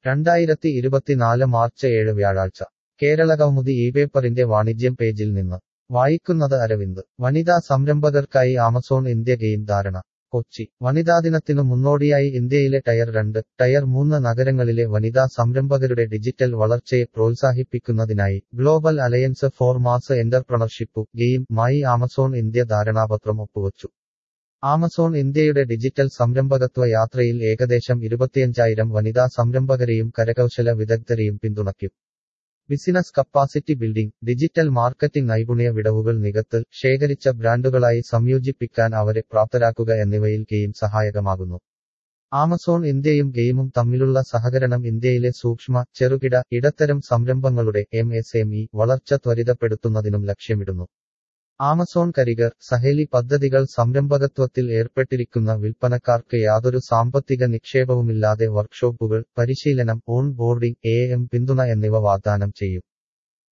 2024 March 7 വ്യാഴാഴ്ച കേരളകൗമുദി ഇപേപ്പറിന്റെ വാണിജ്യം പേജിൽ നിന്ന് വായിക്കുന്നത് അരവിന്ദ് വനിതാ സംരംഭകർക്കായി ആമസോൺ ഇന്ത്യ ഗെയിം ധാരണ കൊച്ചി വനിതാദിനത്തിനു മുന്നോടിയായി ഇന്ത്യയിലെ ടയർ 2, ടയർ 3 നഗരങ്ങളിലെ വനിതാ സംരംഭകരുടെ ഡിജിറ്റൽ വളർച്ചയെ പ്രോത്സാഹിപ്പിക്കുന്നതിനായി global alliance for mass entrepreneurship GAME മായി ആമസോൺ ഇന്ത്യ ധാരണാപത്രം ഒപ്പുവച്ചു. ആമസോൺ ഇന്ത്യയുടെ ഡിജിറ്റൽ സംരംഭകത്വ യാത്രയിൽ ഏകദേശം 25,000 വനിതാ സംരംഭകരെയും കരകൗശല വിദഗ്ധരെയും പിന്തുണയ്ക്കും. Business capacity building, digital marketing നൈപുണ്യ വിടവുകൾ നികത്തൽ, ശേഖരിച്ച ബ്രാൻഡുകളായി സംയോജിപ്പിക്കാൻ അവരെ പ്രാപ്തരാക്കുക എന്നിവയിൽ ഗെയിം സഹായകമാകുന്നു. ആമസോൺ ഇന്ത്യയും ഗെയിമും തമ്മിലുള്ള സഹകരണം ഇന്ത്യയിലെ സൂക്ഷ്മ, ചെറുകിട, ഇടത്തരം സംരംഭങ്ങളുടെ MSME വളർച്ച ത്വരിതപ്പെടുത്തുന്നതിനും ലക്ഷ്യമിടുന്നു. ആമസോൺ കരിയർ, സഹേലി പദ്ധതികൾ സംരംഭകത്വത്തിൽ ഏർപ്പെട്ടിരിക്കുന്ന വിൽപ്പനക്കാർക്ക് യാതൊരു സാമ്പത്തിക നിക്ഷേപവുമില്ലാതെ വർക്ക്ഷോപ്പുകൾ, പരിശീലനം, ഓൺ ബോർഡിംഗ്, AM പിന്തുണ എന്നിവ വാഗ്ദാനം ചെയ്യും.